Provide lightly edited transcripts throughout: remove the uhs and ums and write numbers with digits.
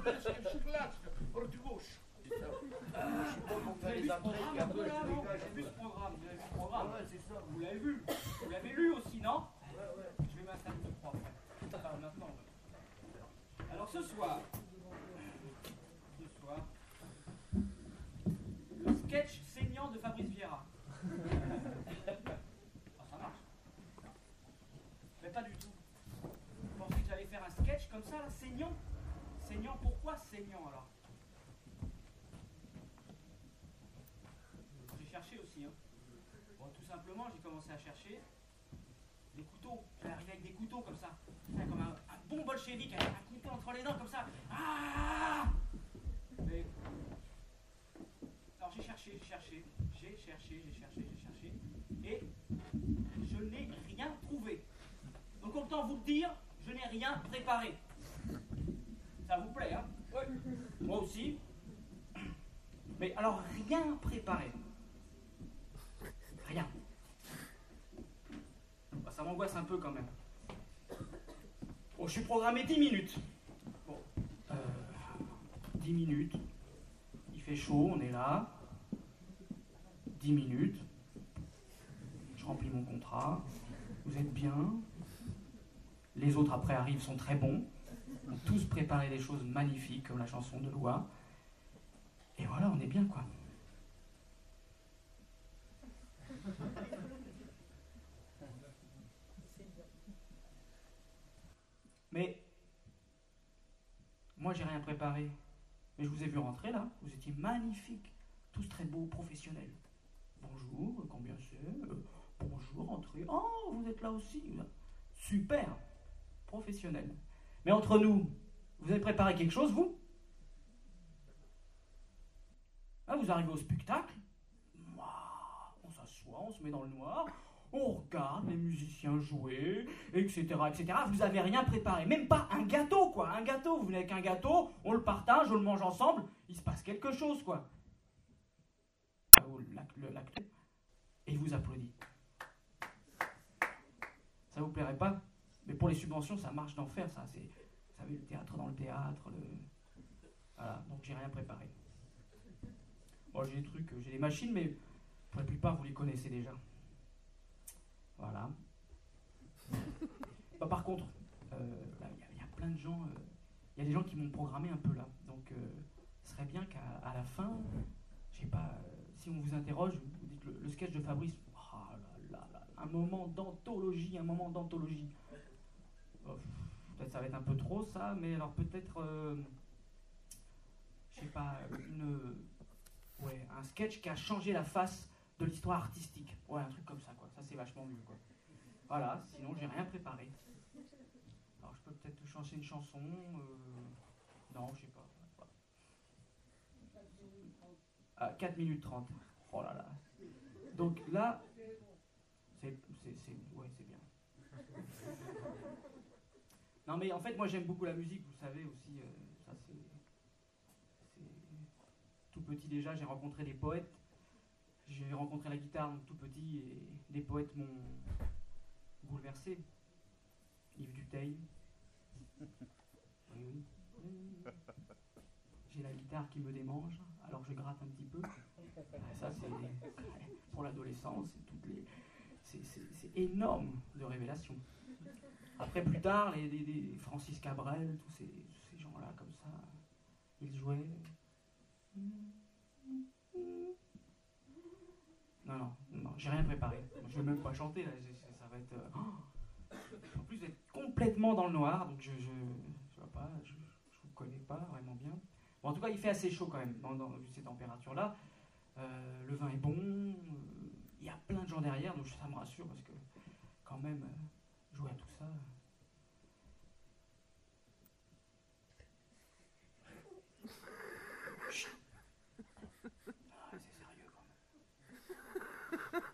Vous l'avez vu, vous l'avez lu aussi, non? Je vais m'installer de trois maintenant. Alors ce soir, le sketch saignant de Fabrice Vieira. Ça marche. Mais pas du tout. Vous pensez que j'allais faire un sketch comme ça, là, saignant? Saignant, pourquoi saignant alors? J'ai cherché aussi, hein. Bon, tout simplement, j'ai commencé à chercher des couteaux. J'ai arrivé avec des couteaux comme ça. Comme un bon bolchevique avec un couteau entre les dents comme ça. Ah! Mais... Alors j'ai cherché. Et je n'ai rien trouvé. Donc autant vous le dire, je n'ai rien préparé. Ça vous plaît, hein? Oui. Moi aussi. Mais alors rien préparé. Rien. Bah, ça m'angoisse un peu quand même. Bon, je suis programmé 10 minutes. Bon, 10 minutes. Il fait chaud, on est là. 10 minutes. Je remplis mon contrat. Vous êtes bien. Les autres après arrivent, sont très bons. Ils ont tous préparé des choses magnifiques, comme la chanson de Loa. Et voilà, on est bien, quoi. Mais moi, j'ai rien préparé. Mais je vous ai vu rentrer là. Vous étiez magnifiques. Tous très beaux, professionnels. Bonjour, combien c'est? Bonjour, entrez. Oh, vous êtes là aussi. Super. Professionnel. Mais entre nous, vous avez préparé quelque chose, vous? Ah, vous arrivez au spectacle. On s'assoit, on se met dans le noir. On regarde les musiciens jouer, etc., etc. Vous n'avez rien préparé, même pas un gâteau, quoi. Un gâteau, vous venez avec un gâteau, on le partage, on le mange ensemble, il se passe quelque chose, quoi. L'acteur, et il vous applaudit. Ça vous plairait pas? Mais pour les subventions, ça marche d'enfer, ça. C'est, vous savez, le théâtre dans le théâtre, Voilà, donc j'ai rien préparé. Bon, j'ai des trucs, j'ai des machines, mais pour la plupart, vous les connaissez déjà. Voilà. Bah, par contre, il y a plein de gens, il y a des gens qui m'ont programmé un peu là. Donc, ce serait bien qu'à la fin, je sais pas, si on vous interroge, vous dites le sketch de Fabrice, oh là, un moment d'anthologie. Oh, peut-être ça va être un peu trop ça, mais alors peut-être, je sais pas, un sketch qui a changé la face de l'histoire artistique. Ouais, un truc comme ça, quoi. Ça, c'est vachement mieux, quoi. Voilà, sinon, j'ai rien préparé. Alors, je peux peut-être chanter une chanson. Non, je sais pas. Voilà. 4 minutes 30. Oh là là. Donc là, c'est bien. Non, mais en fait, moi, j'aime beaucoup la musique, vous savez aussi. Ça, c'est tout petit déjà, j'ai rencontré des poètes. J'ai rencontré la guitare tout petit et des poètes m'ont bouleversé. Yves Duteil. Oui. J'ai la guitare qui me démange, alors je gratte un petit peu. Ça, c'est pour l'adolescence, c'est énorme de révélations. Après, plus tard, les Francis Cabrel, tous ces gens-là, comme ça, ils jouaient. Non, j'ai rien préparé. Je vais même pas chanter, là. Ça va être... En plus d'être complètement dans le noir, donc je vois pas, je vous connais pas vraiment bien. Bon, en tout cas, il fait assez chaud quand même, dans ces températures-là. Le vin est bon, il y a plein de gens derrière, donc ça me rassure, parce que quand même, jouer à tout ça... Chut. C'est sérieux quand même.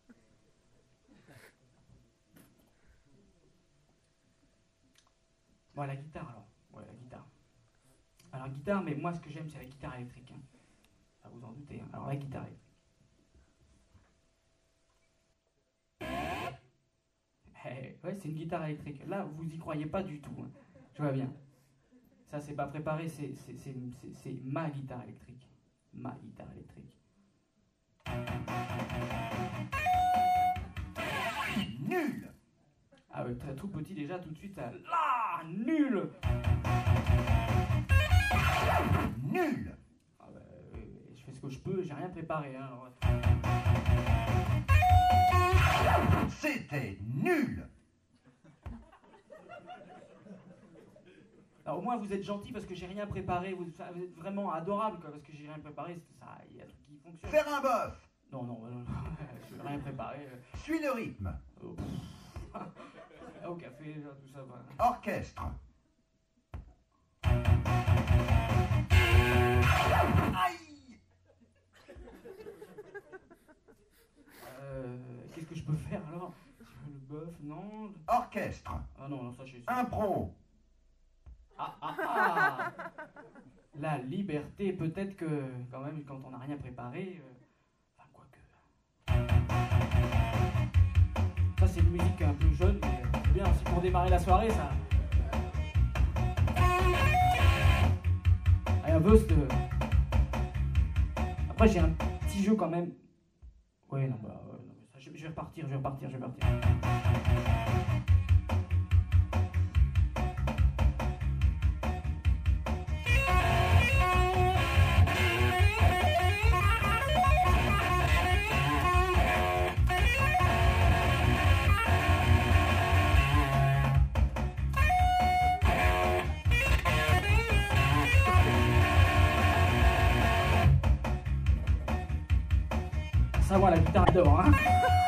Bon, la guitare alors. Ouais, la guitare. Alors, guitare, mais moi ce que j'aime c'est la guitare électrique. Hein. Ça vous en doutez. Hein. Alors, la guitare électrique. Ouais, c'est une guitare électrique. Là, vous y croyez pas du tout. Hein. Je vois bien. Ça, c'est pas préparé, c'est ma guitare électrique. Ma guitare électrique. Nul. Ah ouais, très tout petit déjà, tout de suite, là, nul. Nul. Ah bah, je fais ce que je peux, j'ai rien préparé. Hein, alors... C'était nul. Alors, au moins vous êtes gentil parce que j'ai rien préparé, vous êtes vraiment adorable quoi, parce que j'ai rien préparé, ça, il y a tout qui fonctionne. Faire un bof. Non, je n'ai rien préparé. Suis le rythme. Au café, tout ça va. Orchestre. Aïe. Qu'est-ce que je peux faire alors? Le bœuf, non. Orchestre. Ah non, ça je sais. Impro. Ah. La liberté, peut-être que quand même quand on n'a rien préparé, enfin quoique. Ça c'est une musique un peu jeune, mais c'est bien aussi pour démarrer la soirée ça. Un peu Après j'ai un petit jeu quand même. Ouais non bah non, ça, je vais repartir. Ça va, la guitare d'or, hein.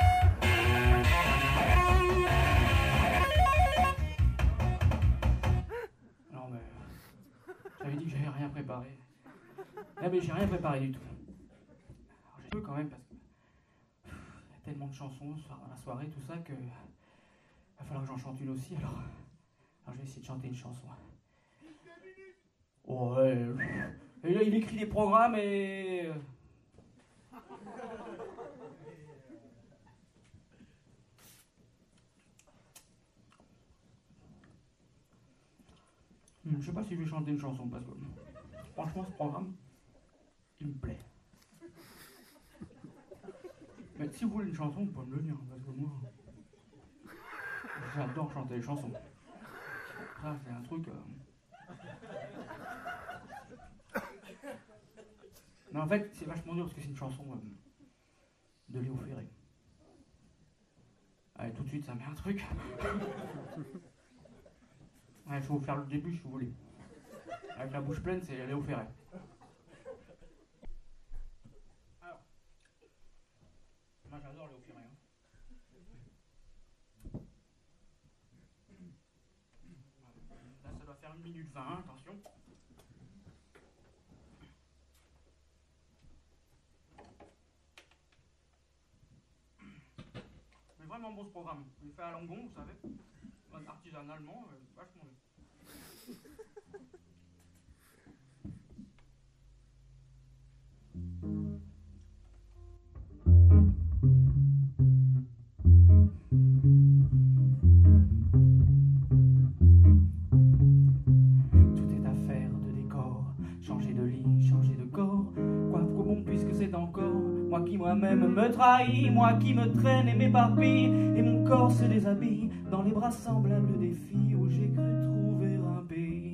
Non mais... J'avais dit que j'avais rien préparé. Ah mais j'ai rien préparé du tout. Alors, j'ai peu quand même parce que... Il y a tellement de chansons ce soir dans la soirée, tout ça, que... Il va falloir que j'en chante une aussi, alors je vais essayer de chanter une chanson. Oh ouais... Et là, il écrit des programmes et... Je sais pas si je vais chanter une chanson parce que franchement ce programme il me plaît. Mais si vous voulez une chanson, vous pouvez me le dire parce que moi j'adore chanter les chansons. Ça c'est un truc. Mais en fait c'est vachement dur parce que c'est une chanson de Léo Ferré. Allez tout de suite ça met un truc. Ouais, il faut vous faire le début si vous voulez. Avec la bouche pleine, c'est Léo Ferré. Alors, moi j'adore Léo Ferré. Hein. Là, ça doit faire 1 minute 20, attention. Mais vraiment bon ce programme. Il est fait à Langon, vous savez. Artisanalement, vachement bien. Tout est affaire de décor, changer de lit, changer de corps. Quoi de bon puisque c'est encore moi qui moi-même me trahis, moi qui me traîne et m'éparpille, et mon corps se déshabille dans les bras semblables des filles où j'ai cru trouver un pays.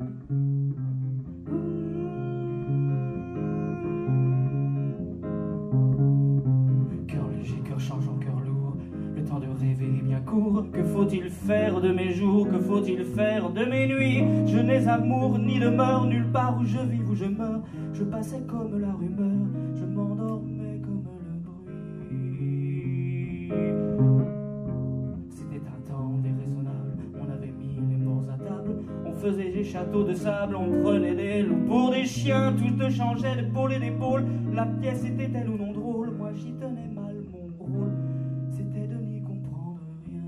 Cœur léger, cœur changeant, cœur lourd, le temps de rêver est bien court. Que faut-il faire de mes jours, que faut-il faire de mes nuits? Je n'ai amour ni demeure nulle part où je vis, où je meurs. Je passais comme la rumeur, je m'endormais comme le bruit. C'était un temps déraisonnable, on avait mis les morts à table, on faisait des châteaux de sable, on prenait des loups pour des chiens, tout changeait d'épaule et d'épaule. La pièce était-elle ou non drôle? Moi j'y tenais mal mon rôle, c'était de n'y comprendre rien.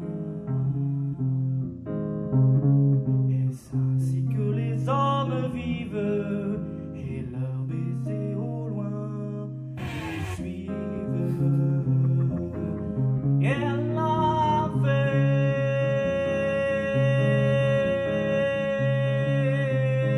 Est-ce ainsi que les hommes vivent, et leurs baisers au loin les suivent? Et la fée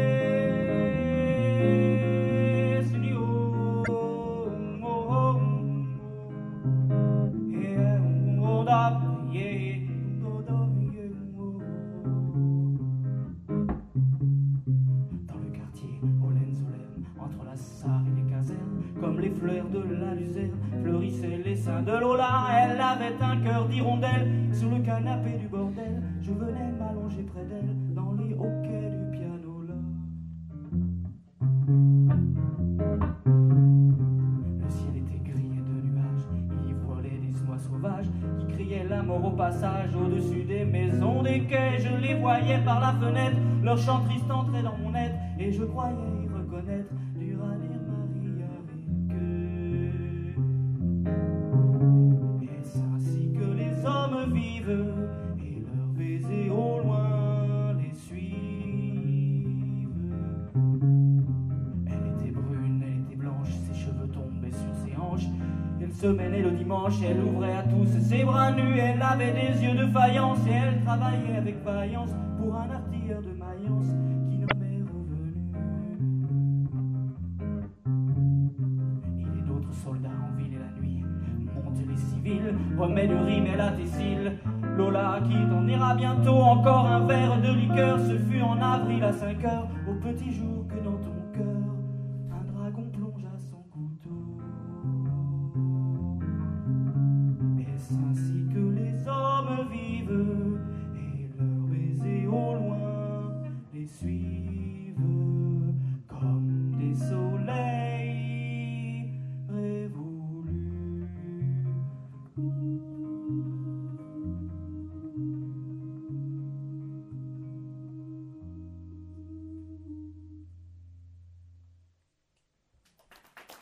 dessin de Lola. Elle avait un cœur d'hirondelle sur le canapé du bordel. Je venais m'allonger près d'elle dans les hoquets du piano là. Le ciel était gris et de nuages, il y volait des oies sauvages qui criaient la mort au passage au-dessus des maisons, des quais. Je les voyais par la fenêtre, leur chant triste entrait dans mon être et je croyais y reconnaître du Radir Maria Rilke. Est-ce ainsi que les hommes vivent et leurs baisers au loin les suivent? Elle était brune, elle était blanche, ses cheveux tombaient sur ses hanches. Elle se mêlait le dimanche, elle ouvrait à tous ses bras nus. Elle avait des yeux de faïence et elle travaillait avec vaillance pour un artilleur de Mayence qui nommait Revenu. Il est d'autres soldats en ville et la nuit montent les civils, remet du rime et la tessile. Lola qui t'en ira bientôt, encore un verre de liqueur. Ce fut en avril à 5 heures, au petit jour que dans ton cœur un dragon plongea son couteau. Est-ce ainsi que les hommes vivent et leurs baisers au loin les suivent comme des soleils révolus?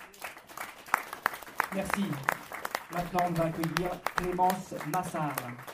Merci. Maintenant, on va accueillir Clémence Massard.